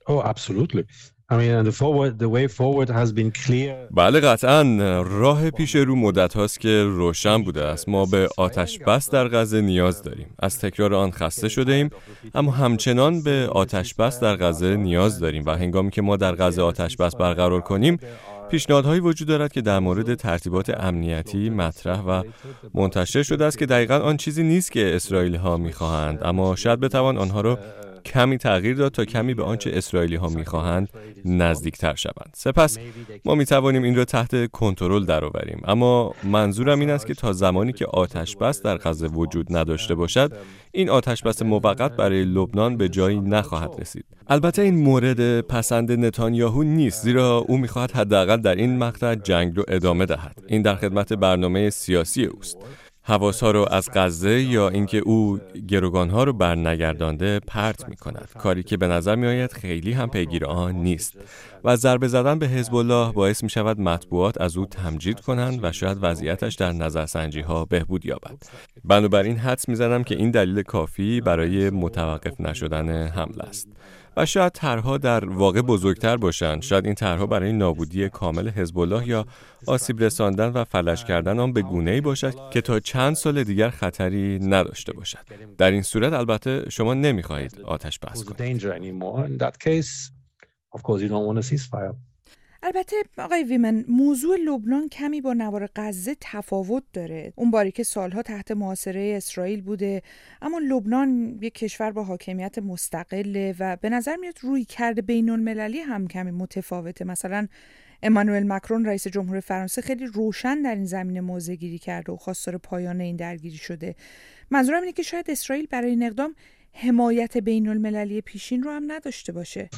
Oh, absolutely. I mean, and the way forward has been clear. بله قطعاً راه پیش رو مدت هاست که روشن بوده است. ما به آتش بس در غزه نیاز داریم. از تکرار آن خسته شده ایم، اما همچنان به آتش بس در غزه نیاز داریم و هنگامی که ما در غزه آتش بس برقرار کنیم، پیشنهادهایی وجود دارد که در مورد ترتیبات امنیتی مطرح و منتشر شده است که دقیقاً آن چیزی نیست که اسرائیلی ها می‌خواهند، اما شاید بتوان آنها را کمی تغییر داد تا کمی به آنچه اسرائیلی ها می‌خواهند نزدیکتر شوند. سپس ما می‌توانیم این را تحت کنترل درآوریم، اما منظورم این است که تا زمانی که آتش بس در غزه وجود نداشته باشد، این آتش بس موقت برای لبنان به جایی نخواهد رسید. البته این مورد پسند نتانیاهو نیست، زیرا او می‌خواهد حداقل در این مقطع جنگ را ادامه دهد. این در خدمت برنامه سیاسی اوست. حواس‌ها رو از غزه یا اینکه او گروگان‌ها رو برنگردانده پرت می‌کند، کاری که به نظر می‌آید خیلی هم پیگیر آن نیست و ضربه زدن به حزب الله باعث می‌شود مطبوعات از او تمجید کنند و شاید وضعیتش در نظرسنجی‌ها بهبود یابد. بنابراین حدس می‌زنم که این دلیل کافی برای متوقف نشدن حمله است. و شاید طرح‌ها در واقع بزرگتر باشند. شاید این طرح‌ها برای نابودی کامل حزب الله یا آسیب رساندن و فلج کردن آن به گونه‌ای باشد که تا چند سال دیگر خطری نداشته باشد. در این صورت البته شما نمی‌خواهید آتش بس کنید. البته آقای ویمن، موضوع لبنان کمی با نوار غزه تفاوت داره. اون باری که سالها تحت محاصره اسرائیل بوده، اما لبنان یک کشور با حاکمیت مستقله و به نظر میاد رویکرد بین‌المللی هم کمی متفاوته. مثلا امانوئل مکرون رئیس جمهور فرانسه خیلی روشن در این زمینه موضع‌گیری کرده و خواستار پایان این درگیری شده. منظورم اینه که شاید اسرائیل برای این اقدام حمایت بین‌المللی پیشین رو هم نداشته باشه.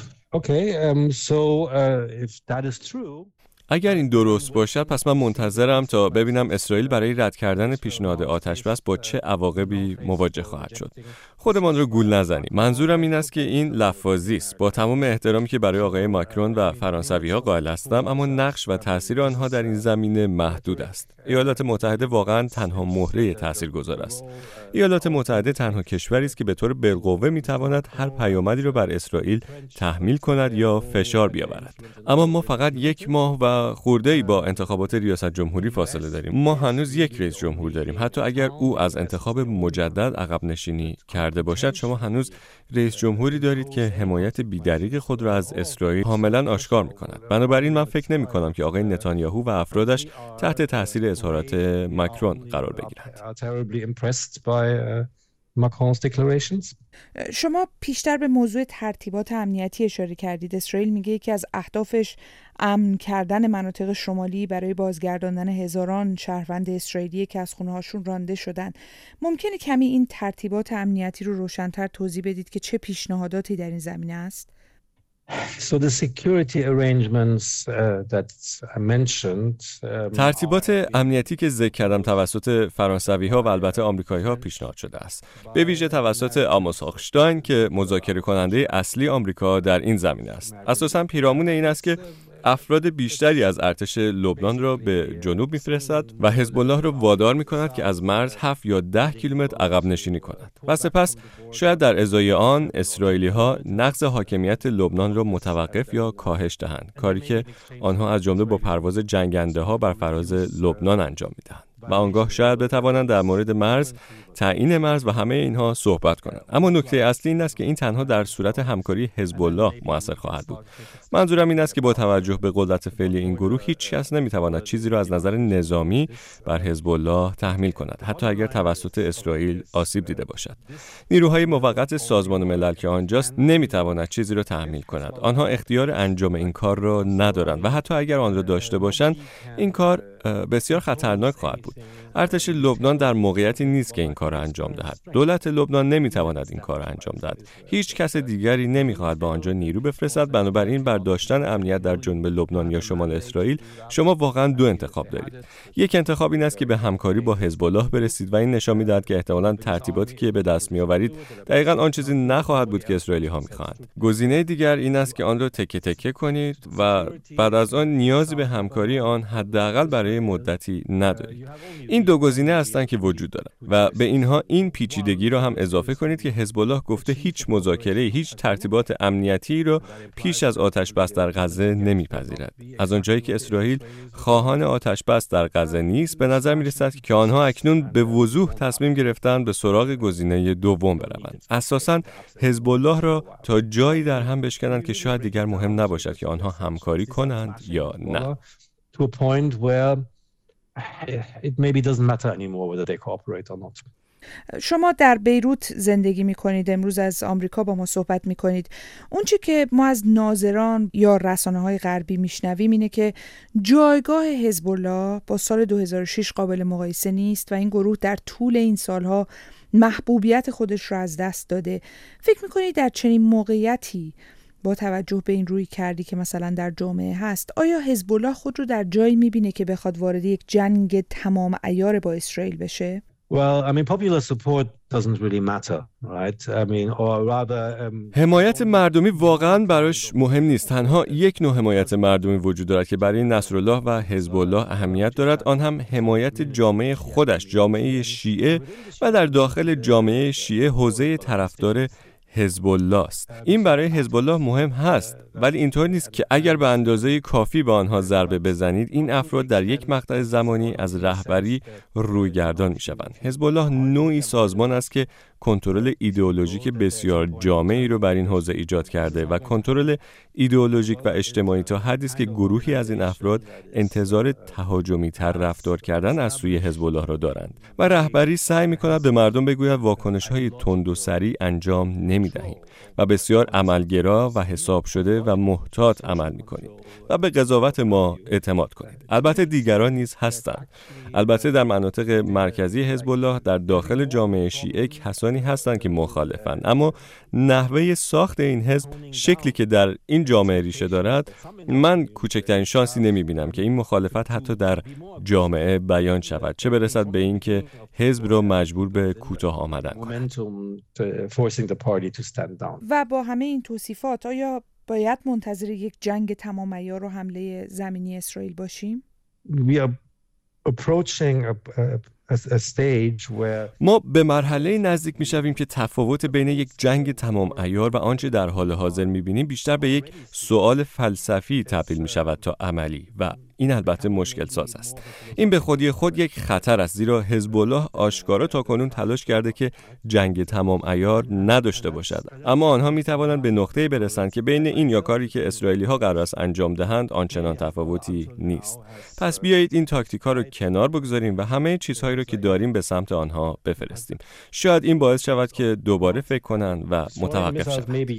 If that is true. اگر این درست باشد، پس من منتظرم تا ببینم اسرائیل برای رد کردن پیشنهاد آتش بس با چه عواقبی مواجه خواهد شد. خودمان رو گول نزنیم. منظورم این است که این لفاظی است. با تمام احترامی که برای آقای ماکرون و فرانسوی‌ها قائل هستم، اما نقش و تاثیر آنها در این زمینه محدود است. ایالات متحده واقعاً تنها مهره تاثیرگذار است. ایالات متحده تنها کشوری است که به طور بالقوه می‌تواند هر پیامدی را بر اسرائیل تحمیل کند یا فشار بیاورد. اما ما فقط یک ماه و خورده‌ای با انتخابات ریاست جمهوری فاصله داریم. ما هنوز یک رئیس جمهور داریم. حتی اگر او از انتخاب مجدد عقب نشینی کرده باشد، شما هنوز رئیس جمهوری دارید که حمایت بی‌دریغ خود را از اسرائیل کاملا آشکار می‌کند. بنابراین من فکر نمی‌کنم که آقای نتانیاهو و افرادش تحت تاثیر اظهارات ماکرون قرار بگیرند. شما پیشتر به موضوع ترتیبات امنیتی اشاره کردید. اسرائیل میگه یکی از اهدافش امن کردن مناطق شمالی برای بازگرداندن هزاران شهروند اسرائیلی که از خونه‌هاشون رانده شدن. ممکنه کمی این ترتیبات امنیتی رو روشن‌تر توضیح بدید که چه پیشنهاداتی در این زمینه است؟ ترتیبات امنیتی که ذکر کردم توسط فرانسوی‌ها و البته آمریکایی‌ها پیشنهاد شده است. به ویژه توسط آموس هاخشتاین که مذاکره کننده اصلی آمریکا در این زمینه است. اساساً پیرامون این است که افراد بیشتری از ارتش لبنان را به جنوب می‌فرستد و حزب الله را وادار می‌کند که از مرز 7 یا 10 کیلومتر عقب نشینی کند و سپس شاید در ازای آن اسرائیلی‌ها نقض حاکمیت لبنان را متوقف یا کاهش دهند، کاری که آنها از جمله با پرواز جنگنده‌ها بر فراز لبنان انجام می‌دهند. و آنگاه شاید بتوانند در مورد مرز، تعیین مرز و همه اینها صحبت کنند. اما نکته اصلی این است که این تنها در صورت همکاری حزب الله مؤثر خواهد بود. منظورم این است که با توجه به قدرت فعلی این گروه هیچ کس نمیتواند چیزی را از نظر نظامی بر حزب الله تحمیل کند، حتی اگر توسط اسرائیل آسیب دیده باشد. نیروهای موقت سازمان ملل که آنجاست نمیتواند چیزی را تحمیل کند. آنها اختیار انجام این کار را ندارند و حتی اگر آن را داشته باشند، این کار بسیار خطرناک خواهد بود. ارتش لبنان در موقعیتی نیست که این کار را انجام دهد. دولت لبنان نمیتواند این کار را انجام دهد. هیچ کس دیگری نمیخواهد به آنجا نیرو بفرستد. بنابراین بر داشتن امنیت در جنوب لبنان یا شمال اسرائیل شما واقعا دو انتخاب دارید. یک انتخاب این است که به همکاری با حزب الله برسید و این نشان می‌دهد که احتمالاً ترتیباتی که به دست می‌آورید دقیقاً آن چیزی نخواهد بود که اسرائیلی‌ها می‌خواهند. گزینه دیگر این است که آن را تکه تکه کنید و بعد از آن نیازی به همکاری آن حداقل برای مدتی ندارید. این دو گزینه هستن که وجود دارن و به اینها این پیچیدگی رو هم اضافه کنید که حزب الله گفته هیچ مذاکره، هیچ ترتیبات امنیتی رو پیش از آتش بس در غزه نمیپذیرد. از اونجایی که اسرائیل خواهان آتش بس در غزه نیست، به نظر میرسد که آنها اکنون به وضوح تصمیم گرفتن به سراغ گزینه دوم بروند. اساساً حزب الله را تا جایی در هم بشکنند که شاید دیگر مهم نباشد که آنها همکاری کنند یا نه. To a point where it maybe doesn't matter anymore whether they cooperate or not. شما در بیروت زندگی می‌کنید، امروز از آمریکا با ما صحبت می‌کنید. اون چی که ما از ناظران یا رسانه‌های غربی میشنویم اینه که جایگاه حزب الله با سال 2006 قابل مقایسه نیست و این گروه در طول این سالها محبوبیت خودش رو از دست داده. فکر می‌کنید در چنین موقعیتی با توجه به این روی کردی که مثلا در جامعه هست، آیا حزب الله خود رو در جایی می‌بینه که بخواد وارد یک جنگ تمام عیار با اسرائیل بشه؟ Well, I mean, popular support doesn't really matter, right? I mean, or rather, حمایت مردمی واقعاً براش مهم نیست. تنها یک نوع حمایت مردمی وجود دارد که برای نصرالله و حزب الله اهمیت دارد، آن هم حمایت جامعه خودش، جامعه شیعه و در داخل جامعه شیعه حوزه طرفدار حزب الله است. این برای حزب الله مهم هست، ولی اینطور نیست که اگر به اندازه کافی به آنها ضربه بزنید این افراد در یک مقطع زمانی از رهبری رویگردان می‌شوند. حزب الله نوعی سازمان است که کنترل ایدئولوژیک بسیار جامعی رو بر این حوزه ایجاد کرده و کنترل ایدئولوژیک و اجتماعی تا حدی است که گروهی از این افراد انتظار تهاجمی‌تر رفتار کردن از سوی حزب الله را دارند و رهبری سعی می‌کند به مردم بگوید واکنش‌های تند و سریع انجام نمی‌دهیم و بسیار عملگرا و حساب شده و محتاط عمل می‌کنید و به قضاوت ما اعتماد کنید. البته دیگران نیز هستند. البته در مناطق مرکزی حزب الله در داخل جامعه شیعه کسانی هستند که مخالفند، اما نحوه ساخت این حزب، شکلی که در این جامعه ریشه دارد، من کوچکترین شانسی نمی‌بینم که این مخالفت حتی در جامعه بیان شود، چه برسد به این که حزب را مجبور به کوتاه آمدن کند. و با همه این توصیفات آیا باید منتظر یک جنگ تمام عیار و حمله زمینی اسرائیل باشیم؟ ما به مرحله نزدیک می‌شویم که تفاوت بین یک جنگ تمام عیار و آنچه در حال حاضر می‌بینیم بیشتر به یک سوال فلسفی تبدیل می‌شود تا عملی و این البته مشکل ساز است. این به خودی خود یک خطر است، زیرا حزب الله آشکارا تاکنون تلاش کرده که جنگ تمام عیار نداشته باشد، اما آنها می‌توانند به نقطه‌ای برسند که بین این یا کاری که اسرائیلی‌ها قرار است انجام دهند آنچنان تفاوتی نیست. پس بیایید این تاکتیک‌ها رو کنار بگذاریم و همه چیزهایی رو که داریم به سمت آنها بفرستیم. شاید این باعث شود که دوباره فکر کنند و متوقف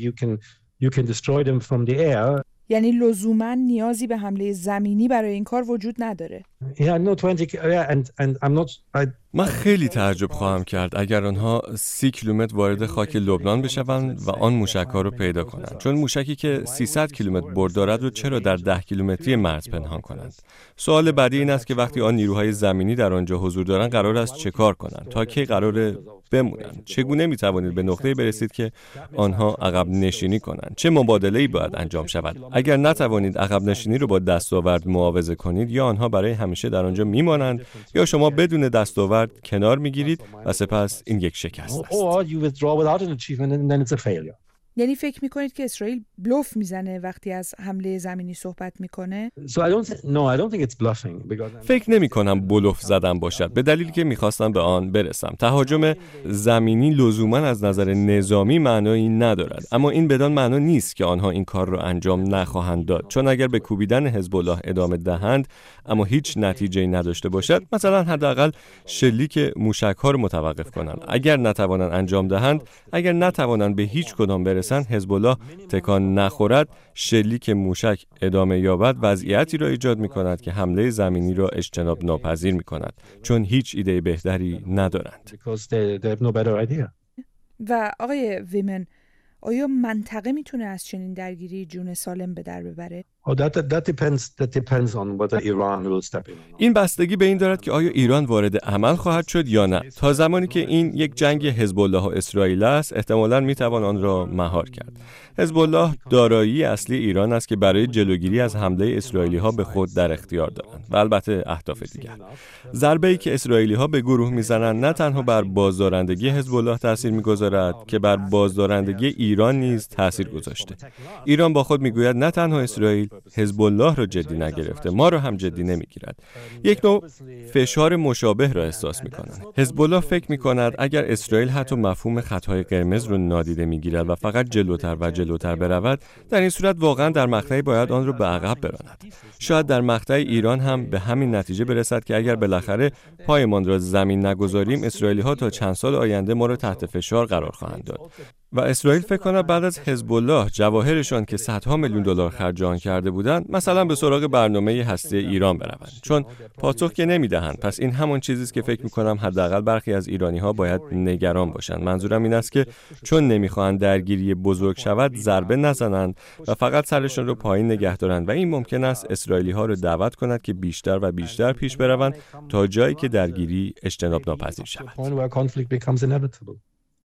شوند. یعنی لزوماً نیازی به حمله زمینی برای این کار وجود نداره. من خیلی تعجب خواهم کرد اگر آنها 30 کیلومتر وارد خاک لبنان بشوند و آن موشک‌ها رو پیدا کنند، چون موشکی که 300 کیلومتر برد دارد رو چرا در 10 کیلومتری مرز پنهان کنند؟ سوال بعدی این است که وقتی آن نیروهای زمینی در آنجا حضور دارند قرار است چه کار کنند؟ تا کی قراره بمونند؟ چگونه می‌توانید به نقطه‌ای برسید که آنها عقب نشینی کنند؟ چه مبادله‌ای باید انجام شود؟ اگر نتوانید عقب نشینی رو با دستاورد معاوضه کنید، یا آنها برای همیشه در آنجا میمانند یا شما بدون دستاورد کنار میگیرید و سپس این یک شکست است. یعنی فکر میکنید که اسرائیل بلوف میزنه وقتی از حمله زمینی صحبت میکنه؟ فکر نمی کنم بلوف زدن باشد، به دلیلی که میخواستم به آن برسم. تهاجم زمینی لزوما از نظر نظامی معنایی ندارد، اما این بدان معنا نیست که آنها این کار را انجام نخواهند داد، چون اگر به کوبیدن حزب الله ادامه دهند اما هیچ نتیجه‌ای نداشته باشد، مثلا حداقل شلیک موشک‌ها را متوقف کنند. اگر نتوانند انجام دهند، اگر نتوانند به هیچ کدام برسند، حزب الله تکان نخورد، شلیک موشک ادامه یابد، وضعیتی را ایجاد می‌کند که حمله زمینی را اجتناب ناپذیر می‌کند، چون هیچ ایده بهتری ندارند. و آقای ویمن، آیا منطقه میتونه از چنین درگیری جون سالم به در ببره؟ این بستگی به این دارد که آیا ایران وارد عمل خواهد شد یا نه. تا زمانی که این یک جنگ حزب الله و اسرائیل است، احتمالاً میتوان آن را مهار کرد. حزب الله دارایی اصلی ایران است که برای جلوگیری از حمله اسرائیلی‌ها به خود در اختیار دارند و البته اهداف دیگر. ضربه‌ای که اسرائیلی‌ها به گروه میزنند نه تنها بر بازدارندگی حزب الله تاثیر می‌گذارد که بر بازدارندگی ایران نیز تاثیر گذاشته. ایران با خود میگوید نه تنها اسرائیل حزب الله را جدی نگرفته، ما را هم جدی نمیگیرد. یک نوع فشار مشابه را احساس می‌کنند. حزب الله فکر می‌کند اگر اسرائیل حتی مفهوم خطهای قرمز را نادیده می‌گیرد و فقط جلوتر برود، در این صورت واقعا در مقطعی باید آن را به عقب براند. شاید در مقطع ایران هم به همین نتیجه برسد که اگر بالاخره پایمان را زمین نگذاریم، اسرائیلی‌ها تا چند سال آینده ما را تحت فشار قرار خواهند داد. و اسرائیل فکر کنه بعد از حزب الله جواهرشان که صدها میلیون دلار خرج آن کرده بودند، مثلا به سراغ برنامه هسته ایران بروند، چون پاسخ که نمیدهند. پس این همون چیزی است که فکر می‌کنم حداقل برخی از ایرانی‌ها باید نگران باشند. منظورم این است که چون نمی‌خواهند درگیری بزرگ شود، ضربه نزنند و فقط سرشون رو پایین نگه دارند و این ممکن است اسرائیلی‌ها رو دعوت کند که بیشتر و بیشتر پیش بروند تا جایی که درگیری اجتناب ناپذیر شود.